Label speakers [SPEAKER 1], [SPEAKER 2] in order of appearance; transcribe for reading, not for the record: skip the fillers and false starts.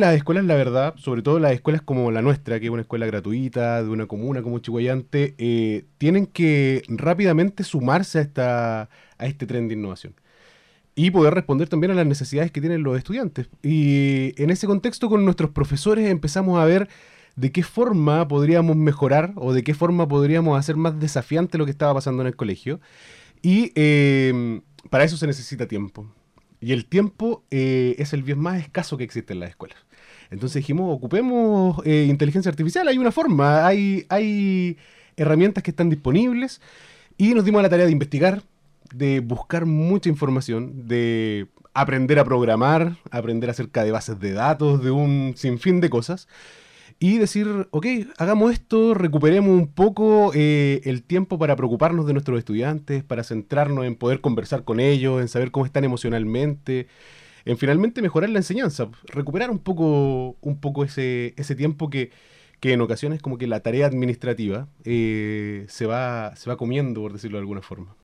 [SPEAKER 1] las escuelas, la verdad, sobre todo las escuelas como la nuestra, que es una escuela gratuita, de una comuna como Chihuayante, tienen que rápidamente sumarse a este tren de innovación y poder responder también a las necesidades que tienen los estudiantes. Y en ese contexto, con nuestros profesores empezamos a ver de qué forma podríamos mejorar o de qué forma podríamos hacer más desafiante lo que estaba pasando en el colegio. Y para eso se necesita tiempo. Y el tiempo es el bien más escaso que existe en las escuelas. Entonces dijimos, ocupemos inteligencia artificial. Hay una forma, hay herramientas que están disponibles. Y nos dimos a la tarea de investigar, de buscar mucha información, de aprender a programar, aprender acerca de bases de datos, de un sinfín de cosas y decir, ok, hagamos esto, recuperemos un poco el tiempo para preocuparnos de nuestros estudiantes, para centrarnos en poder conversar con ellos, en saber cómo están emocionalmente, en finalmente mejorar la enseñanza, recuperar un poco ese tiempo que en ocasiones como que la tarea administrativa se va comiendo, por decirlo de alguna forma.